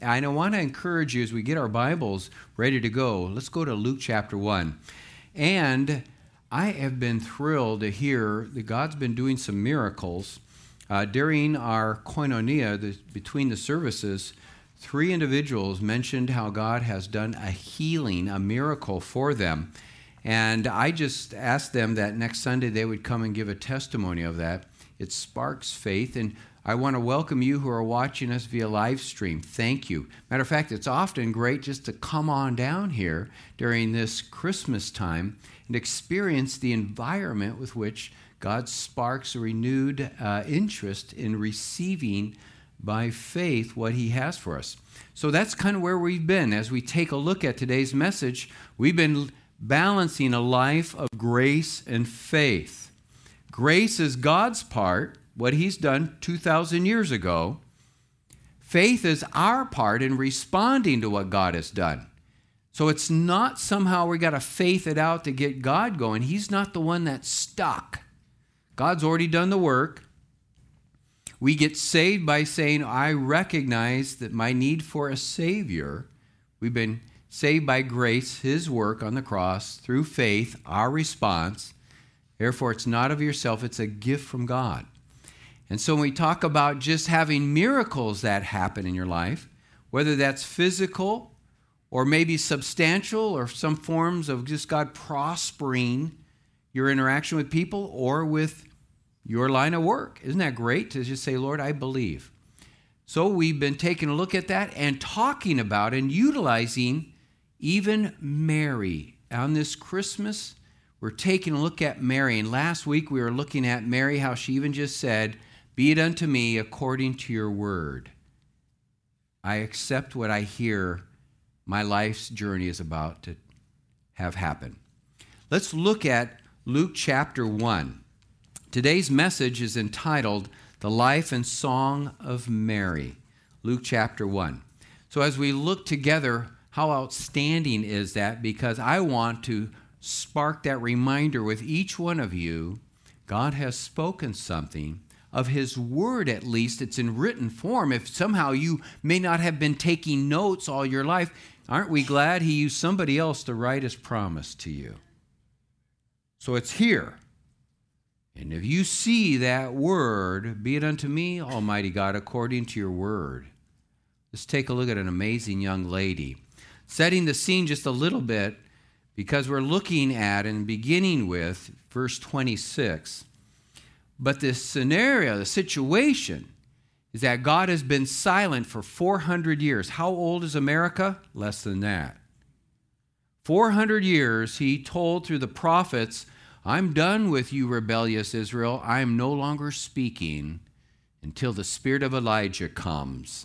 And I want to encourage you as we get our Bibles ready to go, let's go to Luke chapter 1. And I have been thrilled to hear that God's been doing some miracles. During our koinonia, between the services, 3 individuals mentioned how God has done a healing, a miracle for them. And I just asked them that next Sunday they would come and give a testimony of that. It sparks faith, and I want to welcome you who are watching us via live stream. Thank you. Matter of fact, it's often great just to come on down here during this Christmas time and experience the environment with which God sparks a renewed interest in receiving by faith what he has for us. So that's kind of where we've been. As we take a look at today's message, we've been balancing a life of grace and faith. Grace is God's part, what he's done 2,000 years ago. Faith is our part in responding to what God has done. So it's not somehow we got to faith it out to get God going. He's not the one that's stuck. God's already done the work. We get saved by saying, I recognize that my need for a Savior. We've been saved by grace, his work on the cross, through faith, our response. Therefore, it's not of yourself, it's a gift from God. And so when we talk about just having miracles that happen in your life, whether that's physical or maybe substantial or some forms of just God prospering your interaction with people or with your line of work. Isn't that great to just say, Lord, I believe. So we've been taking a look at that and talking about and utilizing even Mary. On this Christmas, we're taking a look at Mary. And last week we were looking at Mary, how she even just said, be it unto me according to your word. I accept what I hear my life's journey is about to have happen. Let's look at Luke chapter 1. Today's message is entitled, The Life and Song of Mary. Luke chapter 1. So as we look together, how outstanding is that? Because I want to spark that reminder with each one of you. God has spoken something of his word, at least. It's in written form. If somehow you may not have been taking notes all your life, aren't we glad he used somebody else to write his promise to you? So it's here. And if you see that word, be it unto me, Almighty God, according to your word. Let's take a look at an amazing young lady. Setting the scene just a little bit, because we're looking at and beginning with verse 26. But this scenario, the situation, is that God has been silent for 400 years. How old is America? Less than that. 400 years he told through the prophets, I'm done with you, rebellious Israel. I am no longer speaking until the spirit of Elijah comes.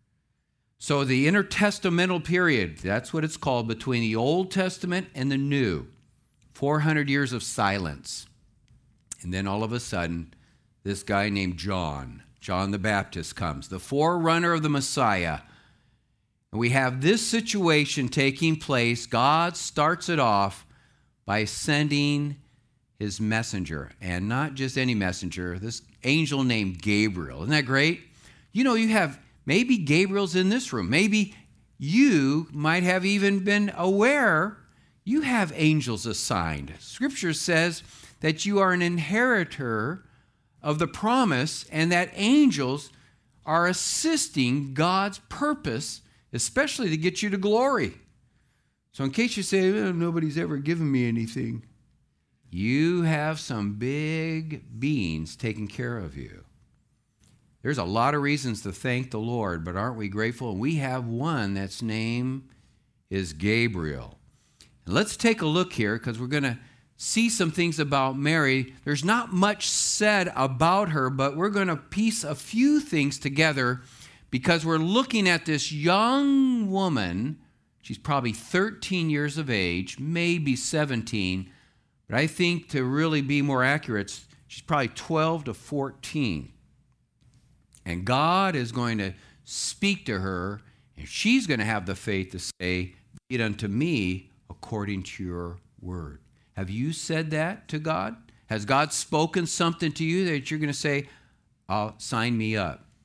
So the intertestamental period, that's what it's called, between the Old Testament and the New. 400 years of silence. And then all of a sudden, this guy named John the Baptist comes, the forerunner of the Messiah. And we have this situation taking place. God starts it off by sending his messenger, and not just any messenger, this angel named Gabriel. Isn't that great? You know, you have, maybe Gabriel's in this room. Maybe you might have even been aware you have angels assigned. Scripture says that you are an inheritor of the promise and that angels are assisting God's purpose, especially to get you to glory. So in case you say, nobody's ever given me anything, you have some big beings taking care of you. There's a lot of reasons to thank the Lord, but aren't we grateful? And we have one that's name is Gabriel. And let's take a look here because we're going to see some things about Mary. There's not much said about her, but we're going to piece a few things together because we're looking at this young woman. She's probably 13 years of age, maybe 17, but I think to really be more accurate, she's probably 12 to 14. And God is going to speak to her, and she's going to have the faith to say, be it unto me according to your word. Have you said that to God? Has God spoken something to you that you're going to say, sign me up?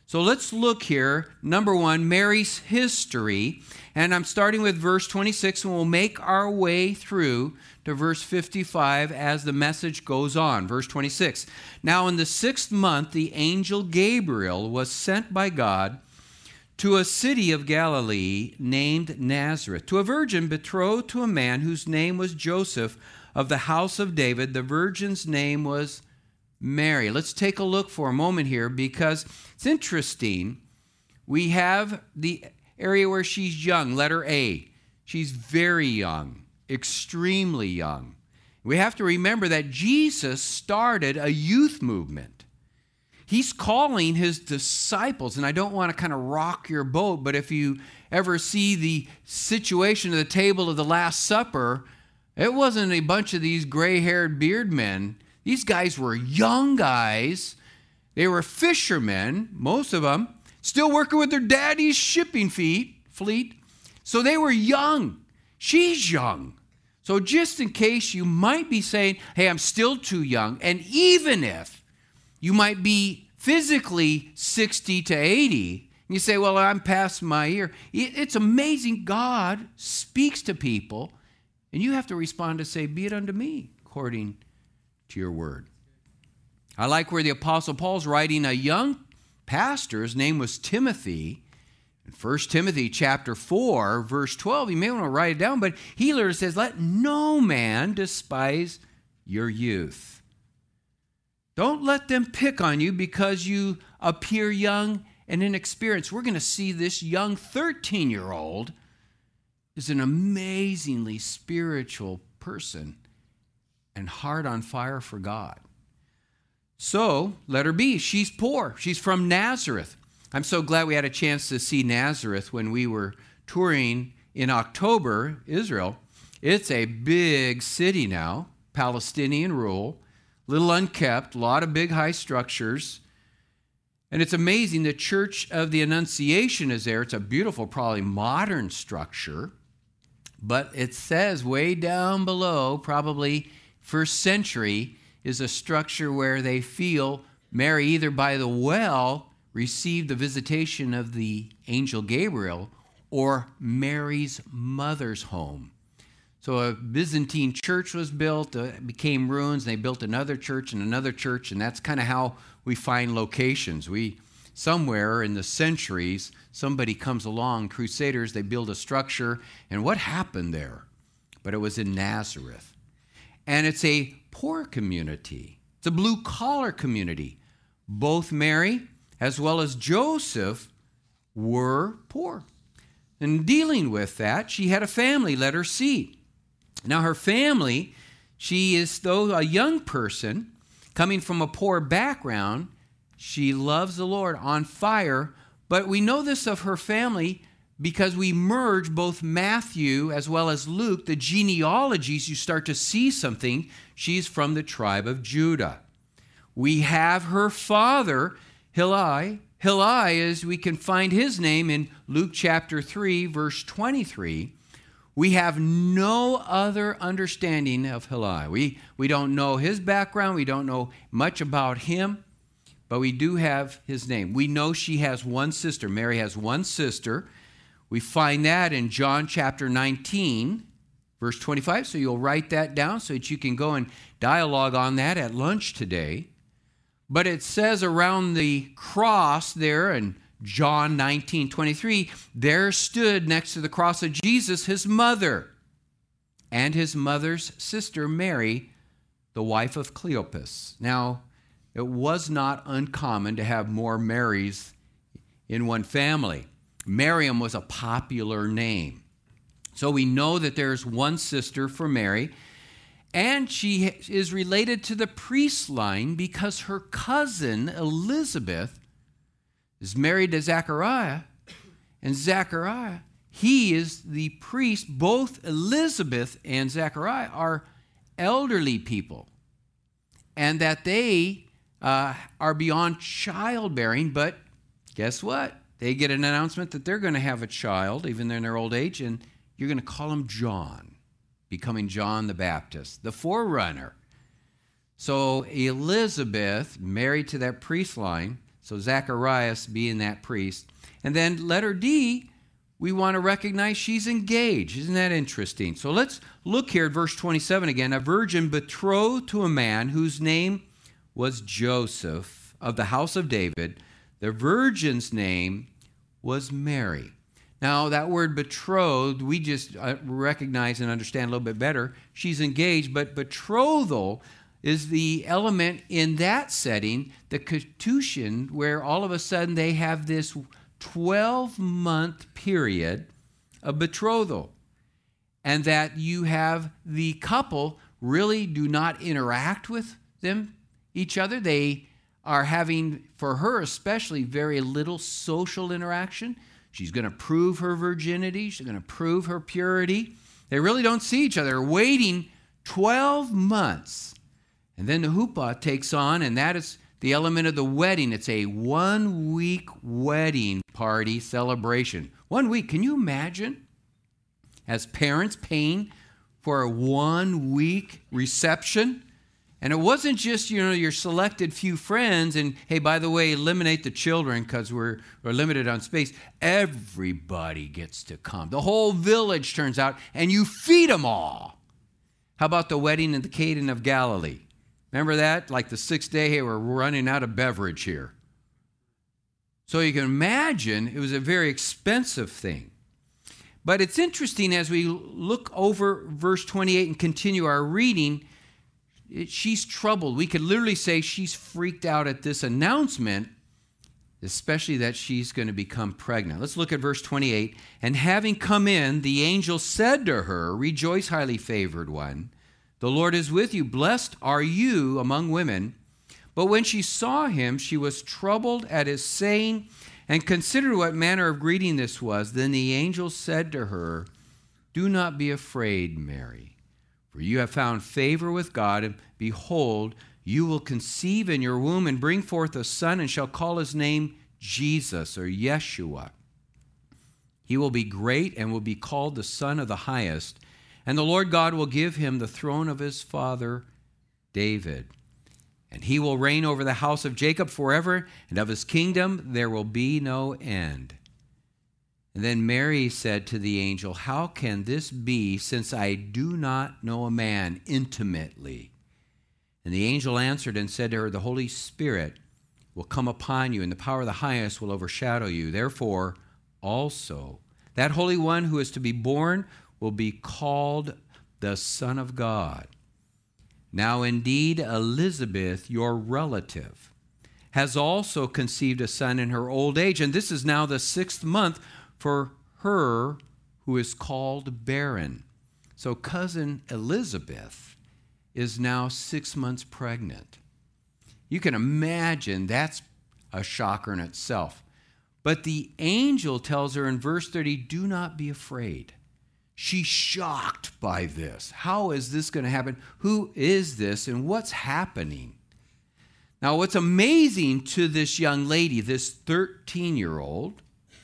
So let's look here. Number one, Mary's history. And I'm starting with verse 26, and we'll make our way through to verse 55 as the message goes on. Verse 26. Now in the 6th month, the angel Gabriel was sent by God to a city of Galilee named Nazareth, to a virgin betrothed to a man whose name was Joseph of the house of David. The virgin's name was Mary. Let's take a look for a moment here because it's interesting. We have the area where she's young, letter A. She's very young, extremely young. We have to remember that Jesus started a youth movement. He's calling his disciples, and I don't want to kind of rock your boat, but if you ever see the situation at the table of the Last Supper, it wasn't a bunch of these gray-haired beard men. These guys were young guys. They were fishermen, most of them, still working with their daddy's shipping fleet. So they were young. She's young. So just in case you might be saying, hey, I'm still too young, and even if you might be physically 60 to 80, and you say, well, I'm past my year. It's amazing. God speaks to people, and you have to respond to say, be it unto me, according to your word. I like where the Apostle Paul's writing a young pastor. His name was Timothy. In 1 Timothy chapter 4, verse 12, you may want to write it down, but he literally says, let no man despise your youth. Don't let them pick on you because you appear young and inexperienced. We're going to see this young 13-year-old is an amazingly spiritual person and heart on fire for God. So, letter B, she's poor. She's from Nazareth. I'm so glad we had a chance to see Nazareth when we were touring in October, Israel. It's a big city now, Palestinian rule, little unkept, a lot of big high structures. And it's amazing, the Church of the Annunciation is there. It's a beautiful, probably modern structure. But it says way down below, probably first century, is a structure where they feel Mary, either by the well, received the visitation of the angel Gabriel, or Mary's mother's home. So a Byzantine church was built, it became ruins, and they built another church, and that's kind of how we find locations. Somewhere in the centuries, somebody comes along, crusaders, they build a structure, and what happened there? But it was in Nazareth. And it's a poor community. It's a blue-collar community. Both Mary as well as Joseph were poor. And dealing with that, she had a family, letter C. Now her family, she is, though a young person, coming from a poor background, she loves the Lord, on fire. But we know this of her family because we merge both Matthew as well as Luke, the genealogies, you start to see something. She's from the tribe of Judah. We have her father, Hillel. Hillel is, we can find his name in Luke chapter 3, verse 23. We have no other understanding of Hillel. We don't know his background. We don't know much about him, but we do have his name. We know she has one sister. Mary has one sister. We find that in John chapter 19, verse 25. So you'll write that down so that you can go and dialogue on that at lunch today. But it says around the cross there in John 19:23, there stood next to the cross of Jesus his mother and his mother's sister Mary, the wife of Cleopas. Now, it was not uncommon to have more Marys in one family. Miriam was a popular name. So we know that there's one sister for Mary, and she is related to the priest line because her cousin Elizabeth is married to Zechariah, and Zechariah, he is the priest. Both Elizabeth and Zechariah are elderly people, and that they are beyond childbearing, but guess what? They get an announcement that they're going to have a child, even in their old age, and you're going to call him John, becoming John the Baptist, the forerunner. So Elizabeth, married to that priest line, So Zacharias being that priest. And then letter D, we want to recognize she's engaged. Isn't that interesting? So let's look here at verse 27 again. A virgin betrothed to a man whose name was Joseph of the house of David. The virgin's name was Mary. Now, that word betrothed, we just recognize and understand a little bit better. She's engaged, but betrothal is the element in that setting, the ketushin, where all of a sudden they have this 12-month period of betrothal. And that you have the couple really do not interact with each other. They are having, for her especially, very little social interaction. She's going to prove her virginity. She's going to prove her purity. They really don't see each other. They're waiting 12 months. And then the huppah takes on, and that is the element of the wedding. It's a 1-week wedding party celebration. 1 week. Can you imagine? As parents paying for a 1-week reception. And it wasn't just, your selected few friends and, hey, by the way, eliminate the children because we're limited on space. Everybody gets to come. The whole village turns out, and you feed them all. How about the wedding in the Cana of Galilee? Remember that? Like the 6th day, hey, we're running out of beverage here. So you can imagine it was a very expensive thing. But it's interesting as we look over verse 28 and continue our reading, she's troubled. We could literally say she's freaked out at this announcement, especially that she's going to become pregnant. Let's look at verse 28. And having come in, the angel said to her, "Rejoice, highly favored one. The Lord is with you. Blessed are you among women." But when she saw him, she was troubled at his saying and considered what manner of greeting this was. Then the angel said to her, "Do not be afraid, Mary, for you have found favor with God, and behold, you will conceive in your womb and bring forth a son, and shall call his name Jesus," or Yeshua. "He will be great and will be called the Son of the Highest, and the Lord God will give him the throne of his father David. And he will reign over the house of Jacob forever, and of his kingdom there will be no end." And then Mary said to the angel, "How can this be, since I do not know a man intimately?" And the angel answered and said to her, "The Holy Spirit will come upon you, and the power of the highest will overshadow you. Therefore, also, that Holy One who is to be born will be called the Son of God. Now, indeed, Elizabeth, your relative, has also conceived a son in her old age, and this is now the 6th month for her who is called barren." So cousin Elizabeth is now 6 months pregnant. You can imagine that's a shocker in itself. But the angel tells her in verse 30, "Do not be afraid." She's shocked by this. How is this going to happen? Who is this and what's happening? Now, what's amazing to this young lady, this 13-year-old,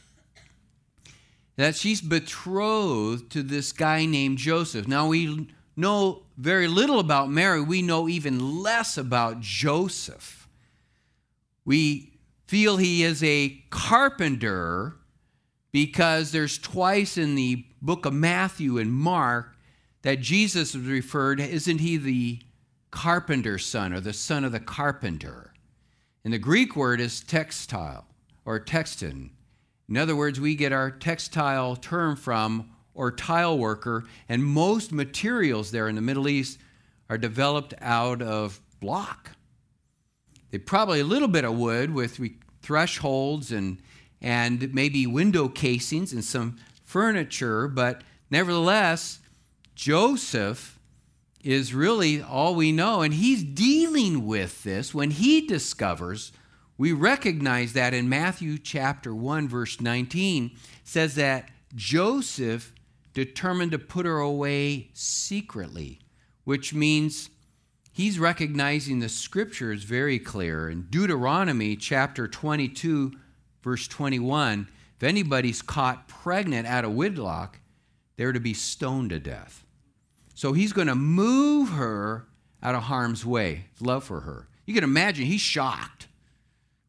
that she's betrothed to this guy named Joseph. Now, we know very little about Mary. We know even less about Joseph. We feel he is a carpenter because there's twice in the book of Matthew and Mark that Jesus is referred, isn't he the carpenter's son or the son of the carpenter? And the Greek word is textile or texton. In other words, we get our textile term from, or tile worker, and most materials there in the Middle East are developed out of block. They probably a little bit of wood with thresholds and maybe window casings and some furniture, but nevertheless, Joseph is really all we know, and he's dealing with this. When he discovers, we recognize that in Matthew chapter 1, verse 19, says that Joseph determined to put her away secretly, which means he's recognizing the scripture is very clear. In Deuteronomy chapter 22, verse 21, if anybody's caught pregnant out of wedlock, they're to be stoned to death. So he's going to move her out of harm's way, love for her. You can imagine he's shocked.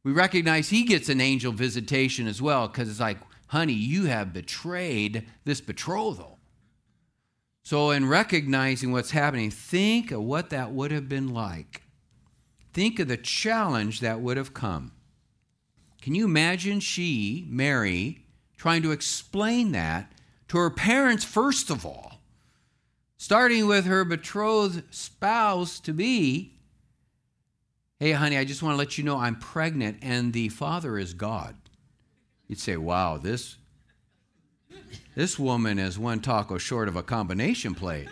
We recognize he gets an angel visitation as well, because it's like, honey, you have betrayed this betrothal. So in recognizing what's happening, think of what that would have been like. Think of the challenge that would have come. Can you imagine she, Mary, trying to explain that to her parents first of all, starting with her betrothed spouse-to-be? Hey, honey, I just want to let you know I'm pregnant and the father is God. You'd say, wow, this woman is one taco short of a combination plate.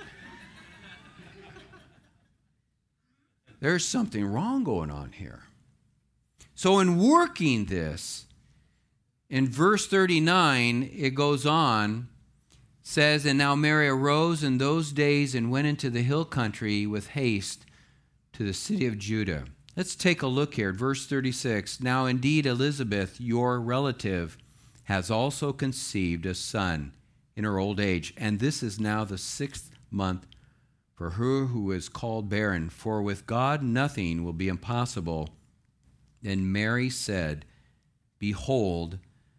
There's something wrong going on here. So in working this, in verse 39, it goes on, says, and now Mary arose in those days and went into the hill country with haste to the city of Judah. Let's take a look here at verse 36. Now indeed Elizabeth, your relative, has also conceived a son in her old age, and this is now the 6th month for her who is called barren, for with God nothing will be impossible. Then Mary said, behold,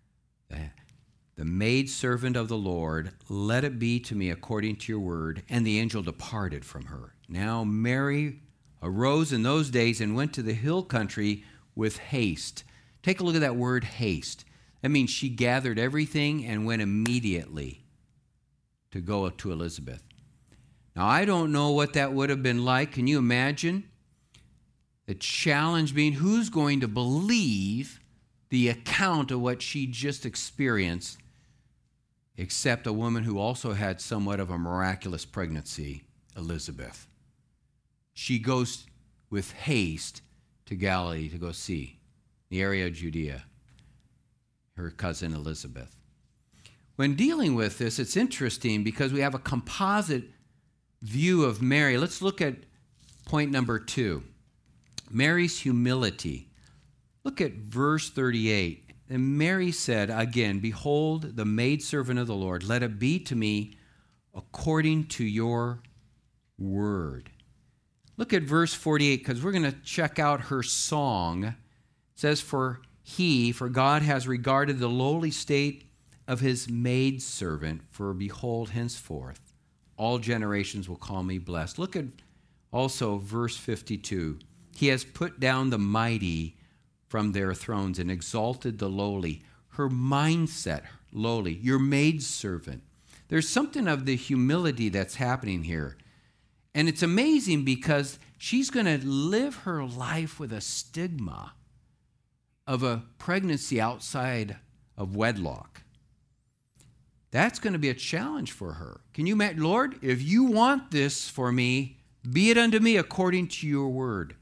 the maidservant of the Lord, let it be to me according to your word. And the angel departed from her. Now Mary arose in those days and went to the hill country with haste. Take a look at that word haste. That means she gathered everything and went immediately to go to Elizabeth. Now, I don't know what that would have been like. Can you imagine? The challenge being, who's going to believe the account of what she just experienced, except a woman who also had somewhat of a miraculous pregnancy, Elizabeth. She goes with haste to Galilee to go see the area of Judea, her cousin Elizabeth. When dealing with this, it's interesting because we have a composite view of Mary. Let's look at point number 2, Mary's humility. Look at verse 38. And Mary said again, behold, the maidservant of the Lord, let it be to me according to your word. Look at verse 48, because we're going to check out her song. It says, for God has regarded the lowly state of his maidservant, for behold, henceforth, all generations will call me blessed. Look at also verse 52. He has put down the mighty from their thrones and exalted the lowly. Her mindset, lowly, your maidservant. There's something of the humility that's happening here. And it's amazing because she's going to live her life with a stigma of a pregnancy outside of wedlock. That's going to be a challenge for her. Can you imagine, Lord, if you want this for me, be it unto me according to your word.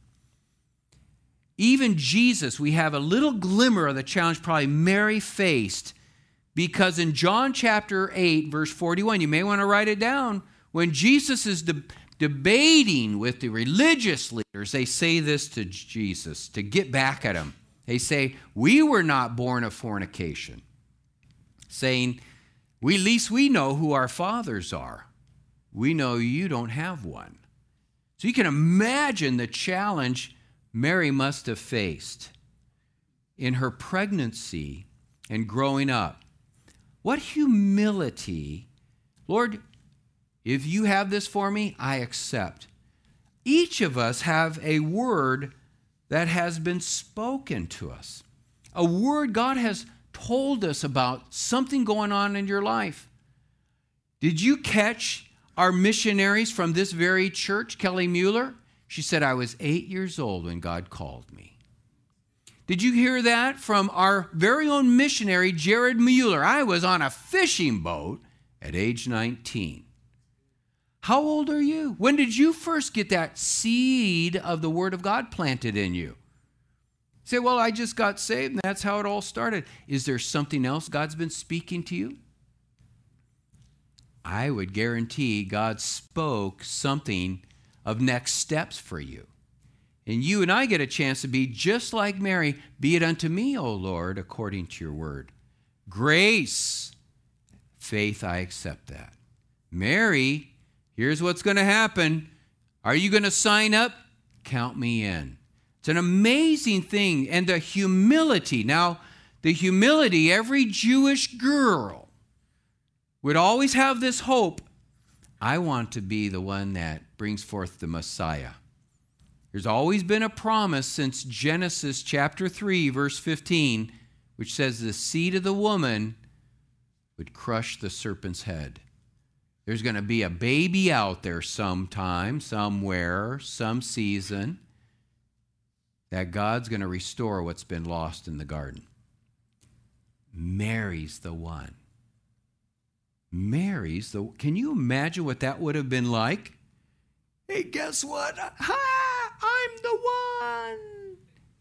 Even Jesus, we have a little glimmer of the challenge probably Mary faced, because in John chapter 8, verse 41, you may want to write it down, when Jesus is debating with the religious leaders, they say this to Jesus to get back at him. They say, we were not born of fornication, saying, at least we know who our fathers are. We know you don't have one. So you can imagine the challenge Mary must have faced in her pregnancy and growing up. What humility. Lord, if you have this for me, I accept. Each of us have a word that has been spoken to us. A word God has told us about something going on in your life. Did you catch our missionaries from this very church, Kelly Mueller? She said, I was 8 years old when God called me. Did you hear that from our very own missionary, Jared Mueller? I was on a fishing boat at age 19. How old are you? When did you first get that seed of the Word of God planted in you? Say, well, I just got saved and that's how it all started. Is there something else God's been speaking to you? I would guarantee God spoke something of next steps for you. And you and I get a chance to be just like Mary. Be it unto me, O Lord, according to your word. Grace, faith, I accept that. Mary, here's what's going to happen. Are you going to sign up? Count me in. It's an amazing thing. And the humility. Now, the humility, every Jewish girl would always have this hope. I want to be the one that brings forth the Messiah. There's always been a promise since Genesis chapter 3, verse 15, which says the seed of the woman would crush the serpent's head. There's going to be a baby out there sometime, somewhere, some season, that God's going to restore what's been lost in the garden. Mary's the one. Can you imagine what that would have been like? Hey, guess what? Hi, I'm the one.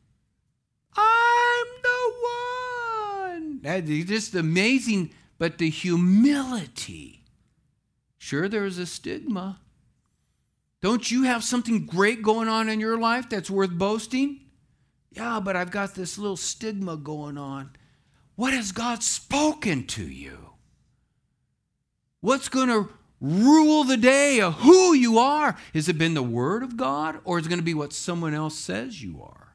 I'm the one. That's just amazing. But the humility. Sure, there's a stigma. Don't you have something great going on in your life that's worth boasting? Yeah, but I've got this little stigma going on. What has God spoken to you? What's going to rule the day of who you are? Has it been the Word of God, or is it going to be what someone else says you are?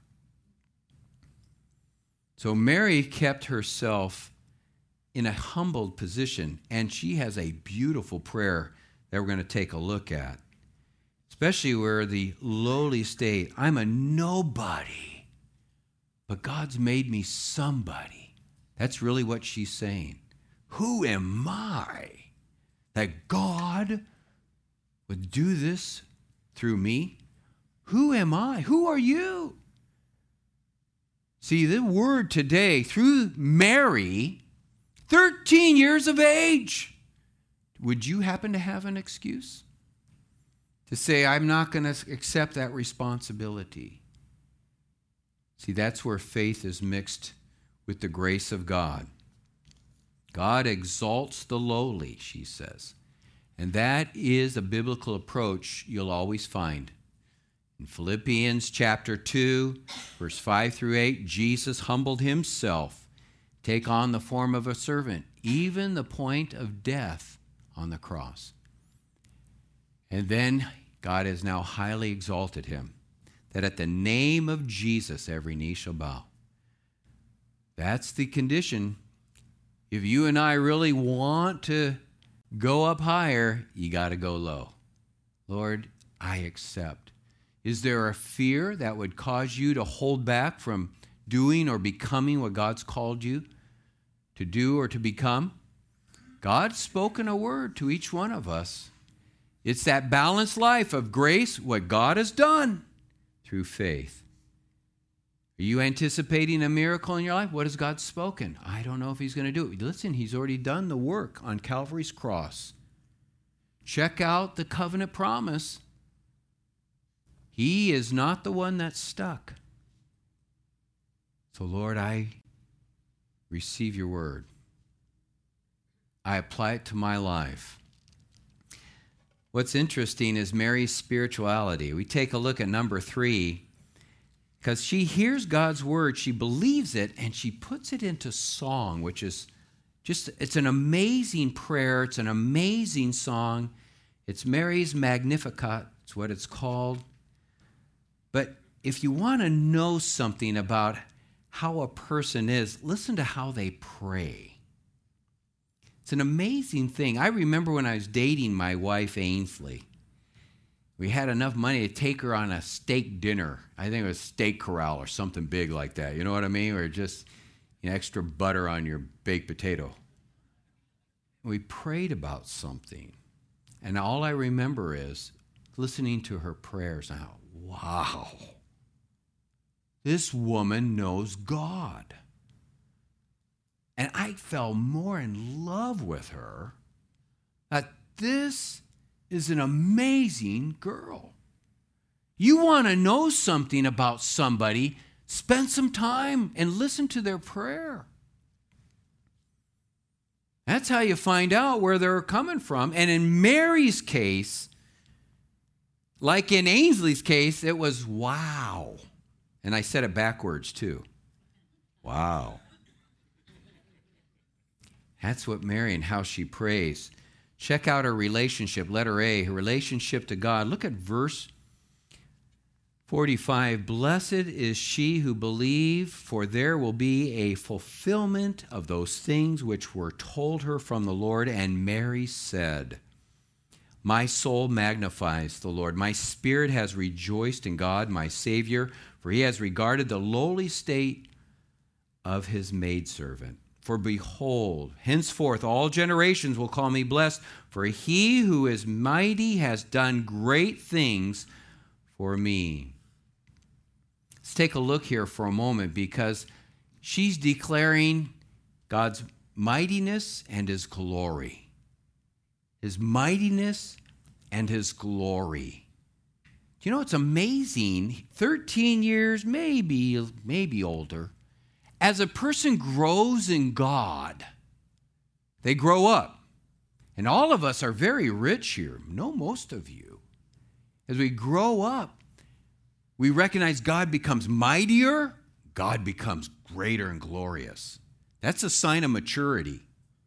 So Mary kept herself in a humbled position, and she has a beautiful prayer that we're going to take a look at, especially where the lowly state, I'm a nobody, but God's made me somebody. That's really what she's saying. Who am I that God would do this through me? Who am I? Who are you? See, the word today, through Mary, 13 years of age, would you happen to have an excuse to say, I'm not going to accept that responsibility? See, that's where faith is mixed with the grace of God. God exalts the lowly, she says. And that is a biblical approach you'll always find. In Philippians chapter 2, verse 5 through 8, Jesus humbled himself, take on the form of a servant, even the point of death on the cross. And then God has now highly exalted him, that at the name of Jesus every knee shall bow. That's the condition. If you and I really want to go up higher, you got to go low. Lord, I accept. Is there a fear that would cause you to hold back from doing or becoming what God's called you to do or to become? God's spoken a word to each one of us. It's that balanced life of grace, what God has done through faith. Are you anticipating a miracle in your life? What has God spoken? I don't know if he's going to do it. Listen, he's already done the work on Calvary's cross. Check out the covenant promise. He is not the one that's stuck. So, Lord, I receive your word. I apply it to my life. What's interesting is Mary's spirituality. We take a look at number 3. Because she hears God's word, she believes it, and she puts it into song, which is just, it's an amazing prayer. It's an amazing song. It's Mary's Magnificat. It's what it's called. But if you want to know something about how a person is, listen to how they pray. It's an amazing thing. I remember when I was dating my wife, Ainsley. We had enough money to take her on a steak dinner. I think it was Steak Corral or something big like that. You know what I mean? Or just extra butter on your baked potato. We prayed about something. And all I remember is listening to her prayers. Now, wow. This woman knows God. And I fell more in love with her. That this is an amazing girl. You want to know something about somebody, spend some time and listen to their prayer. That's how you find out where they're coming from. And in Mary's case, like in Ainsley's case, it was wow. And I said it backwards too. Wow. That's what Mary and how she prays. Check out her relationship, letter A, her relationship to God. Look at verse 45, blessed is she who believed, for there will be a fulfillment of those things which were told her from the Lord. And Mary said, my soul magnifies the Lord. My spirit has rejoiced in God, my Savior, for he has regarded the lowly state of his maidservant. For behold, henceforth all generations will call me blessed, for he who is mighty has done great things for me. Let's take a look here for a moment, because she's declaring God's mightiness and his glory. His mightiness and his glory. You know, it's amazing. 13 years, maybe older. As a person grows in God, they grow up. And all of us are very rich here. No, most of you. As we grow up, we recognize God becomes mightier, God becomes greater and glorious. That's a sign of maturity.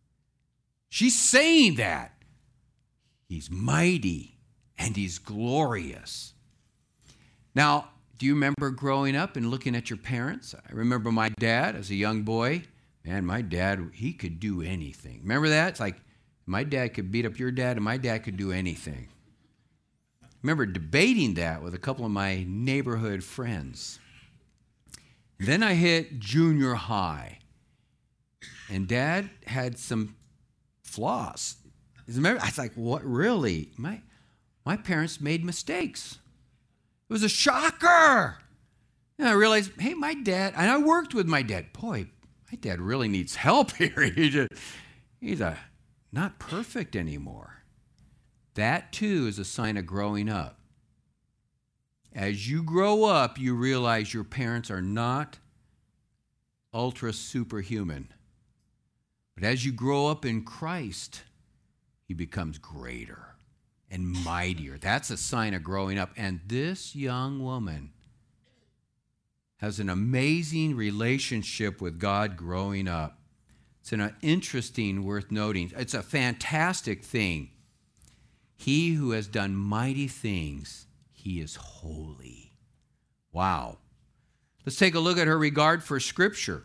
She's saying that. He's mighty and he's glorious. Now, do you remember growing up and looking at your parents? I remember my dad as a young boy. Man, my dad, he could do anything. Remember that? It's like my dad could beat up your dad and my dad could do anything. I remember debating that with a couple of my neighborhood friends. Then I hit junior high. And Dad had some flaws. Remember, I was like, what, really? My parents made mistakes. It was a shocker. And I realized, hey, my dad, and I worked with my dad. Boy, my dad really needs help here. He's not perfect anymore. That, too, is a sign of growing up. As you grow up, you realize your parents are not ultra superhuman. But as you grow up in Christ, he becomes greater and mightier. That's a sign of growing up. And this young woman has an amazing relationship with God growing up. It's an interesting, worth noting. It's a fantastic thing. He who has done mighty things, he is holy. Wow. Let's take a look at her regard for Scripture.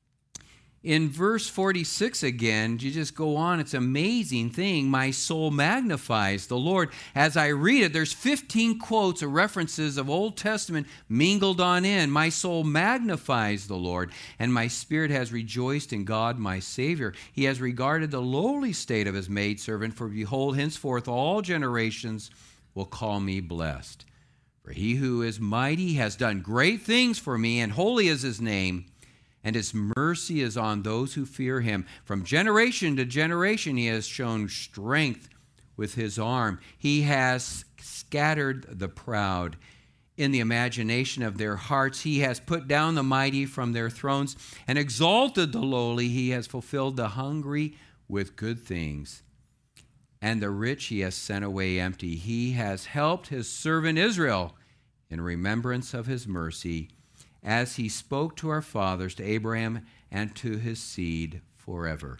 In verse 46 again, you just go on. It's an amazing thing. My soul magnifies the Lord. As I read it, there's 15 quotes or references of Old Testament mingled on in. My soul magnifies the Lord, and my spirit has rejoiced in God my Savior. He has regarded the lowly state of his maidservant, for behold, henceforth all generations will call me blessed. For he who is mighty has done great things for me, and holy is his name. And his mercy is on those who fear him. From generation to generation he has shown strength with his arm. He has scattered the proud in the imagination of their hearts. He has put down the mighty from their thrones and exalted the lowly. He has fulfilled the hungry with good things, and the rich he has sent away empty. He has helped his servant Israel in remembrance of his mercy, as he spoke to our fathers, to Abraham, and to his seed forever.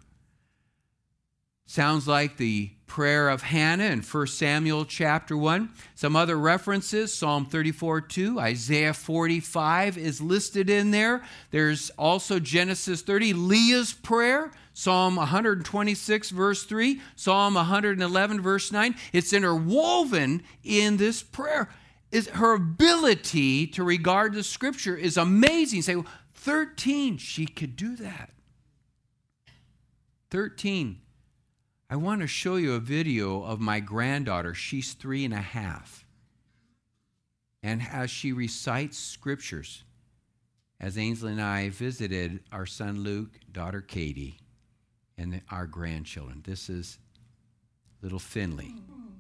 Sounds like the prayer of Hannah in 1 Samuel chapter 1. Some other references, Psalm 34:2, Isaiah 45 is listed in there. There's also Genesis 30, Leah's prayer, Psalm 126 verse 3, Psalm 111 verse 9. It's interwoven in this prayer. Her ability to regard the Scripture is amazing. Say, well, 13, she could do that. 13. I want to show you a video of my granddaughter. She's 3.5. And as she recites Scriptures, as Ainsley and I visited our son Luke, daughter Katie, and our grandchildren. This is little Finley.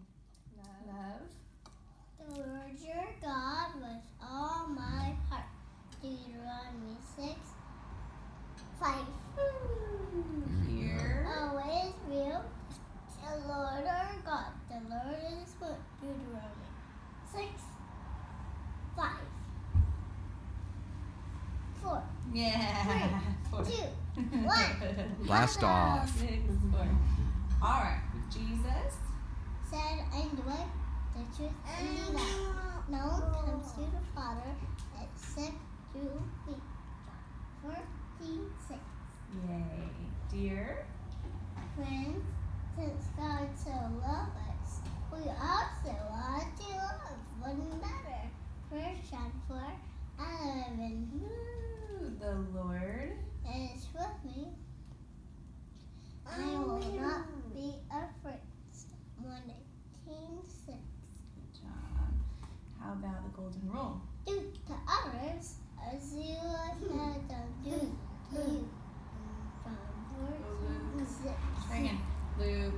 God with all my heart. Deuteronomy 6:5. Here. Always real. The Lord our God. The Lord is good. Deuteronomy 6:5. 4. Yeah. 3, 2, 1. Blast off. 6, 4. All right. Jesus said, I'm the way, the truth, and the life. No one comes to the Father except through me. John 14:6. Yay. Dear? Friends, since God so loved us, we also ought to love one another. 1 John 4:11. Ooh, the Lord is with me. I will not be afraid. 1:18:6. Good job. How about the golden rule? Do to others as you have done to you. John 14:6. Try again. Luke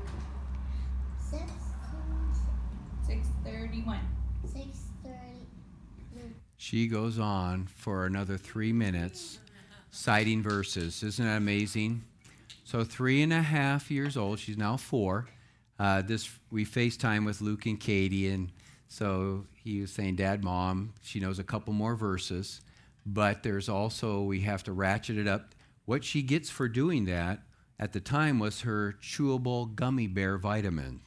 6:31. 6:30. She goes on for another 3 minutes, citing verses. Isn't that amazing? So 3.5 years old. She's now 4. We FaceTime with Luke and Katie, and so he was saying, Dad, Mom, she knows a couple more verses, but there's also, we have to ratchet it up. What she gets for doing that at the time was her chewable gummy bear vitamin.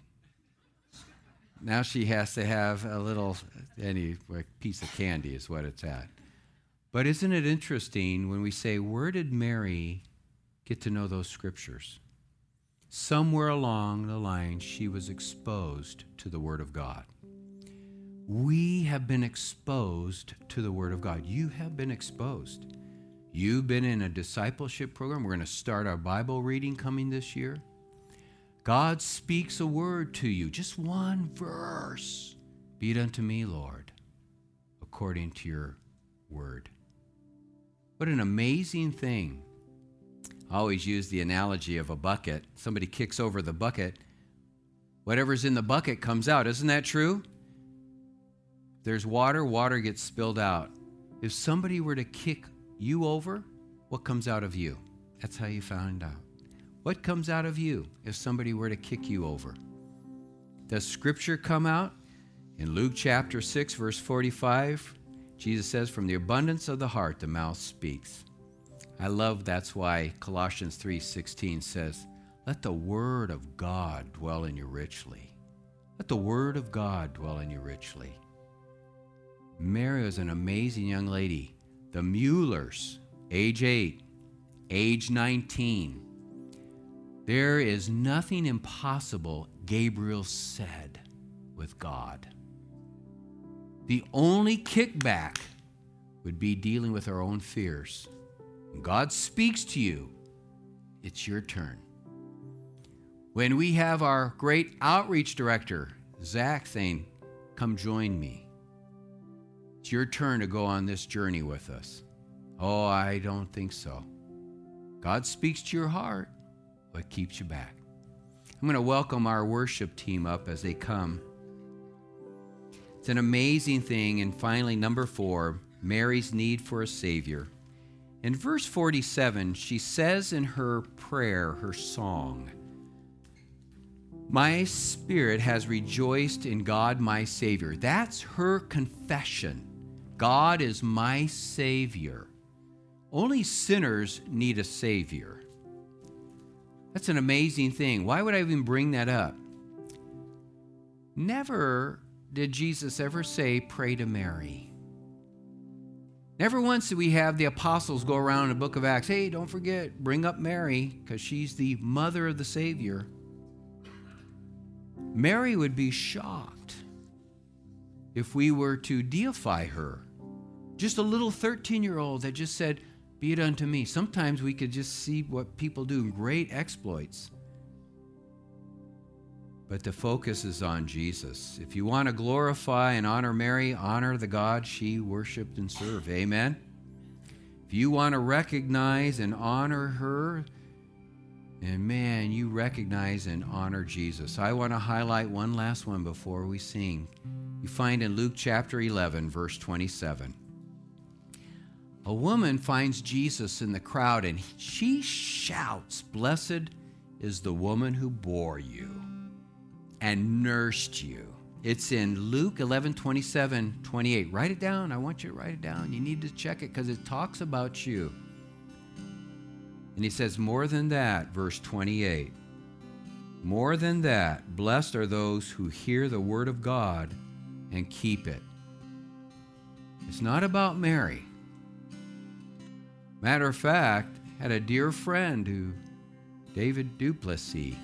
Now she has to have a little, piece of candy is what it's at. But isn't it interesting when we say, where did Mary get to know those scriptures? Somewhere along the line, she was exposed to the Word of God. We have been exposed to the Word of God. You have been exposed. You've been in a discipleship program. We're going to start our Bible reading coming this year. God speaks a word to you, just one verse. Be it unto me, Lord, according to your word. What an amazing thing. I always use the analogy of a bucket. Somebody kicks over the bucket. Whatever's in the bucket comes out. Isn't that true? There's water, water gets spilled out. If somebody were to kick you over, what comes out of you? That's how you found out. What comes out of you if somebody were to kick you over? Does Scripture come out? In Luke chapter 6, verse 45, Jesus says, from the abundance of the heart, the mouth speaks. I love that's why Colossians 3:16 says, let the word of God dwell in you richly. Let the word of God dwell in you richly. Mary was an amazing young lady. The Muellers, age 8, age 19. There is nothing impossible, Gabriel said, with God. The only kickback would be dealing with our own fears. When God speaks to you, it's your turn. When we have our great outreach director, Zach, saying, come join me. It's your turn to go on this journey with us. Oh, I don't think so. God speaks to your heart. What keeps you back? I'm going to welcome our worship team up as they come. It's an amazing thing. And finally, number 4, Mary's need for a Savior. In verse 47, she says in her prayer, her song, my spirit has rejoiced in God, my Savior. That's her confession. God is my Savior. Only sinners need a Savior. That's an amazing thing. Why would I even bring that up? Never did Jesus ever say, pray to Mary. Never once did we have the apostles go around in the book of Acts, hey, don't forget, bring up Mary, because she's the mother of the Savior. Mary would be shocked if we were to deify her. Just a little 13-year-old that just said, be it unto me. Sometimes we could just see what people do, great exploits. But the focus is on Jesus. If you want to glorify and honor Mary, honor the God she worshiped and served. Amen? If you want to recognize and honor her, and man, you recognize and honor Jesus. I want to highlight one last one before we sing. You find in Luke chapter 11, verse 27. A woman finds Jesus in the crowd and she shouts, blessed is the woman who bore you and nursed you. It's in Luke 11, 27, 28. Write it down. I want you to write it down. You need to check it because it talks about you. And he says, more than that, verse 28. More than that, blessed are those who hear the word of God and keep it. It's not about Mary. Matter of fact, I had a dear friend David Duplessis.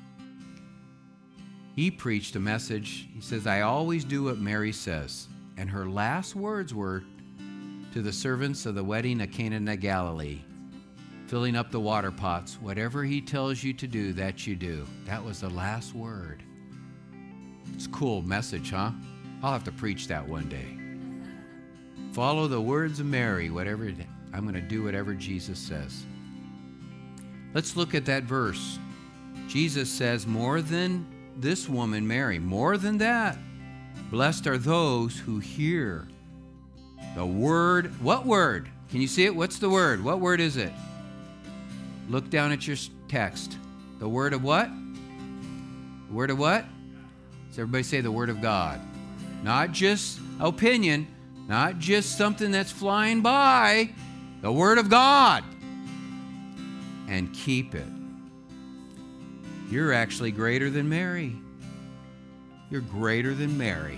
He preached a message. He says, I always do what Mary says. And her last words were to the servants of the wedding of Cana of Galilee, filling up the water pots, whatever he tells you to do, that you do. That was the last word. It's a cool message, huh? I'll have to preach that one day. Follow the words of Mary, whatever. I'm going to do whatever Jesus says. Let's look at that verse. Jesus says, more than this woman, Mary, more than that, blessed are those who hear the word. What word? Can you see it? What's the word? What word is it? Look down at your text. The word of what? The word of what? Does everybody say the word of God? Not just opinion, not just something that's flying by. The word of God. And keep it. You're actually greater than Mary. You're greater than Mary.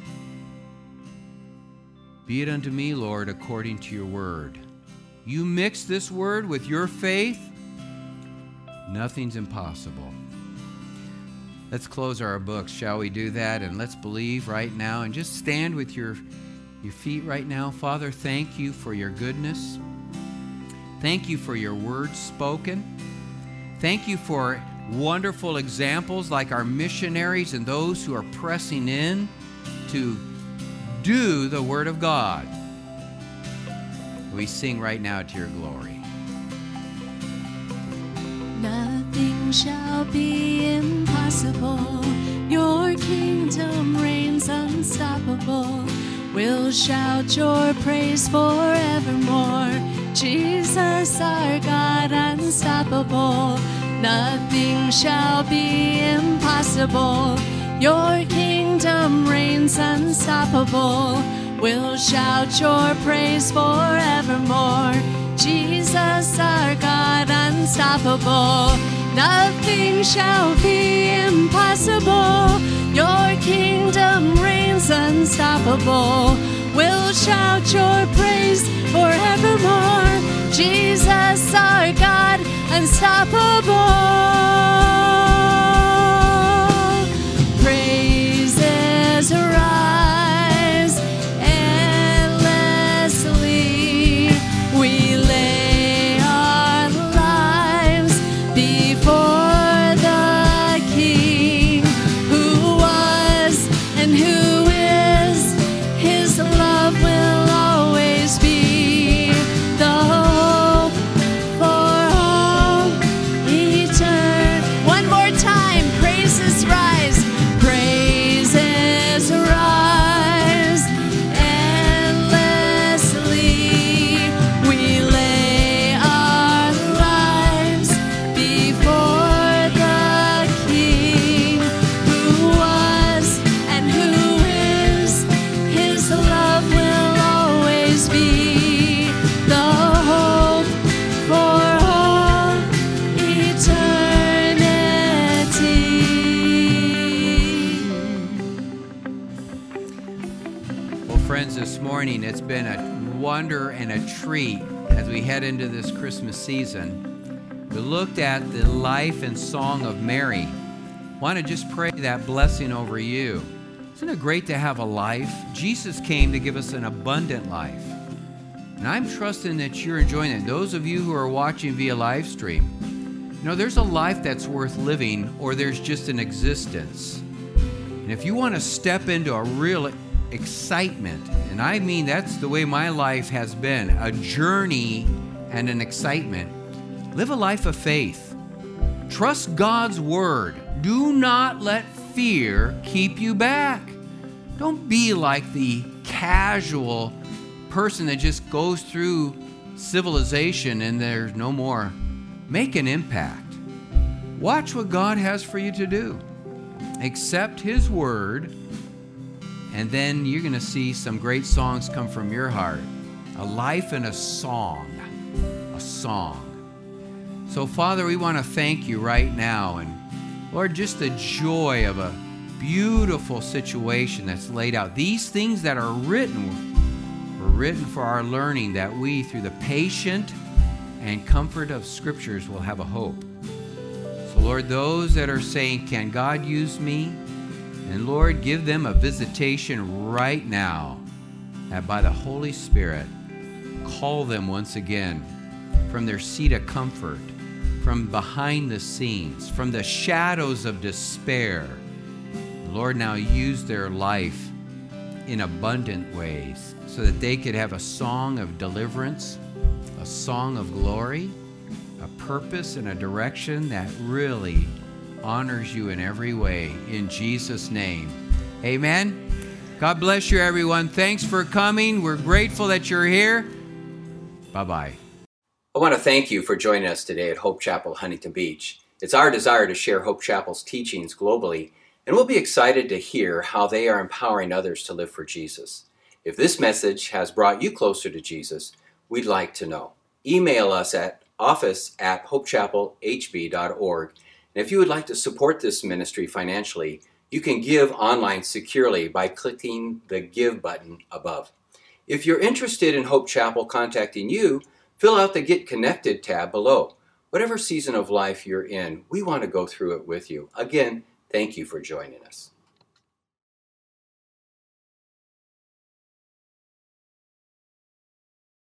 Be it unto me, Lord, according to your word. You mix this word with your faith, nothing's impossible. Let's close our books, shall we do that? And let's believe right now and just stand with your feet right now. Father, thank you for your goodness. Thank you for your words spoken. Thank you for wonderful examples like our missionaries and those who are pressing in to do the Word of God. We sing right now to your glory. Nothing shall be impossible. Your kingdom reigns unstoppable. We'll shout your praise forevermore. Jesus, our God, unstoppable. Nothing shall be impossible. Your kingdom reigns unstoppable. We'll shout your praise forevermore. Jesus, our God, unstoppable. Nothing shall be impossible. Your kingdom reigns unstoppable. We'll shout your praise forevermore. Jesus, our God, unstoppable. Praises rise endlessly. We lay our lives before the King, who was and who is. His love will always be the hope for all eternity. One more time, praises rise, praises rise endlessly. We lay our lives before the King, who was and who is. His love will always be the hope for all eternity. Well, friends, this morning it's been a wonder and a treat as we head into this Christmas season. We looked at the life and song of Mary. Want to just pray that blessing over you. Isn't it great to have a life? Jesus came to give us an abundant life. And I'm trusting that you're enjoying it. Those of you who are watching via live stream, you know, there's a life that's worth living, or there's just an existence. And if you want to step into a real excitement, and I mean that's the way my life has been, a journey and an excitement, live a life of faith. Trust God's word. Do not let fear keep you back. Don't be like the casual person that just goes through civilization and there's no more. Make an impact. Watch what God has for you to do. Accept His word, and then you're going to see some great songs come from your heart. A life and a song. A song. So, Father, we want to thank you right now. And, Lord, just the joy of a beautiful situation that's laid out. These things that are written were written for our learning, that we, through the patient and comfort of Scriptures, will have a hope. So, Lord, those that are saying, can God use me? And Lord, give them a visitation right now, that by the Holy Spirit, call them once again from their seat of comfort, from behind the scenes, from the shadows of despair. Lord, now use their life in abundant ways so that they could have a song of deliverance, a song of glory, a purpose and a direction that really honors you in every way. In Jesus' name, amen. God bless you, everyone. Thanks for coming. We're grateful that you're here. Bye-bye. I want to thank you for joining us today at Hope Chapel, Huntington Beach. It's our desire to share Hope Chapel's teachings globally, and we'll be excited to hear how they are empowering others to live for Jesus. If this message has brought you closer to Jesus, we'd like to know. Email us at office@hopechapelhb.org. And if you would like to support this ministry financially, you can give online securely by clicking the Give button above. If you're interested in Hope Chapel contacting you, fill out the Get Connected tab below. Whatever season of life you're in, we want to go through it with you. Again, thank you for joining us.